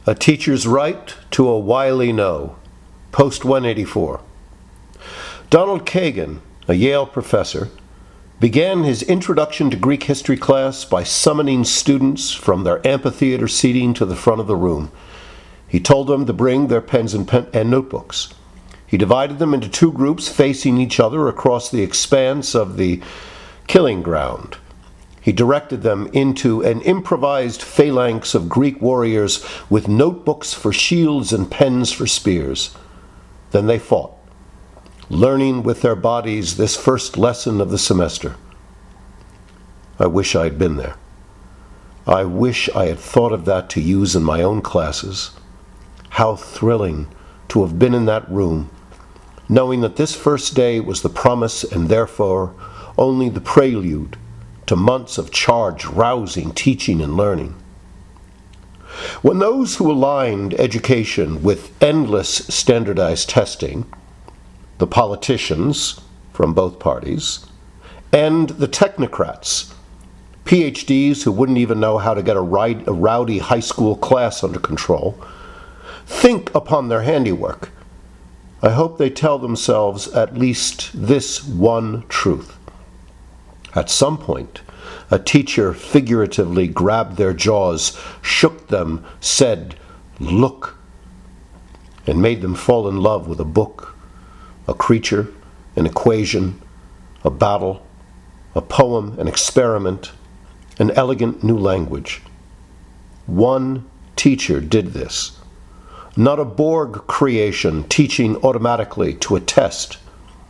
A Teacher's Right to a Wily No, Post 184. Donald Kagan, a Yale professor, began his Introduction to Greek History class by summoning students from their amphitheater seating to the front of the room. He told them to bring their pens and notebooks. He divided them into two groups facing each other across the expanse of the killing ground. He directed them into an improvised phalanx of Greek warriors with notebooks for shields and pens for spears. Then they fought, learning with their bodies this first lesson of the semester. I wish I had been there. I wish I had thought of that to use in my own classes. How thrilling to have been in that room, knowing that this first day was the promise and therefore only the prelude to months of charged, rousing teaching and learning. When those who aligned education with endless standardized testing, the politicians from both parties, and the technocrats, PhDs who wouldn't even know how to get a rowdy high school class under control, think upon their handiwork, I hope they tell themselves at least this one truth. At some point, a teacher figuratively grabbed their jaws, shook them, said, "Look," and made them fall in love with a book, a creature, an equation, a battle, a poem, an experiment, an elegant new language. One teacher did this. Not a Borg creation teaching automatically to a test.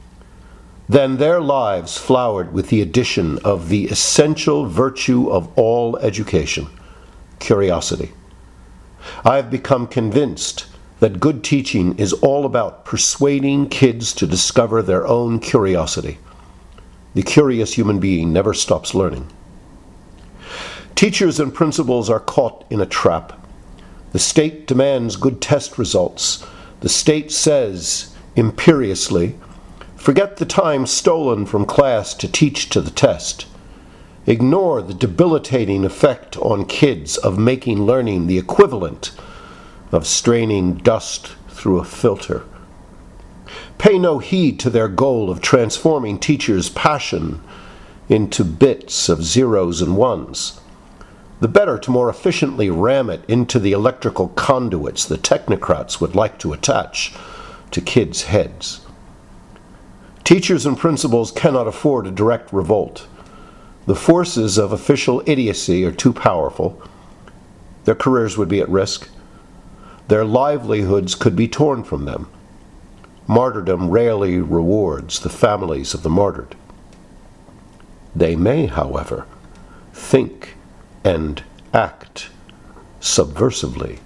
Then their lives flowered with the addition of the essential virtue of all education, curiosity. I have become convinced that good teaching is all about persuading kids to discover their own curiosity. The curious human being never stops learning. Teachers and principals are caught in a trap. The state demands good test results. The state says, imperiously, forget the time stolen from class to teach to the test. Ignore the debilitating effect on kids of making learning the equivalent of straining dust through a filter. Pay no heed to their goal of transforming teachers' passion into bits of zeros and ones. The better to more efficiently ram it into the electrical conduits the technocrats would like to attach to kids' heads. Teachers and principals cannot afford a direct revolt. The forces of official idiocy are too powerful. Their careers would be at risk. Their livelihoods could be torn from them. Martyrdom rarely rewards the families of the martyred. They may, however, think and act subversively.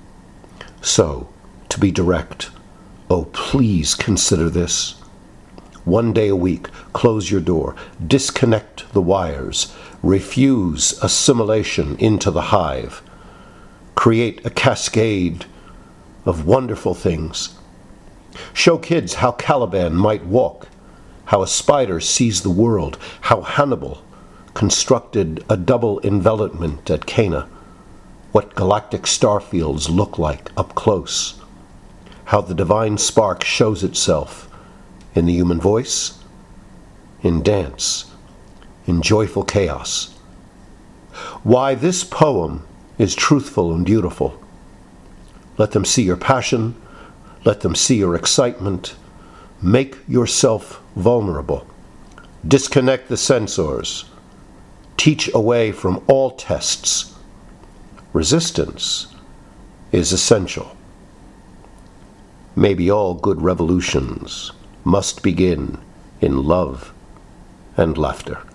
So, to be direct, oh, please consider this. One day a week, close your door, disconnect the wires, refuse assimilation into the hive, create a cascade of wonderful things. Show kids how Caliban might walk, how a spider sees the world, how Hannibal constructed a double envelopment at Cana, what galactic starfields look like up close, how the divine spark shows itself in the human voice, in dance, in joyful chaos. Why this poem is truthful and beautiful. Let them see your passion, let them see your excitement. Make yourself vulnerable. Disconnect the sensors. Teach away from all tests. Resistance is essential. Maybe all good revolutions must begin in love and laughter.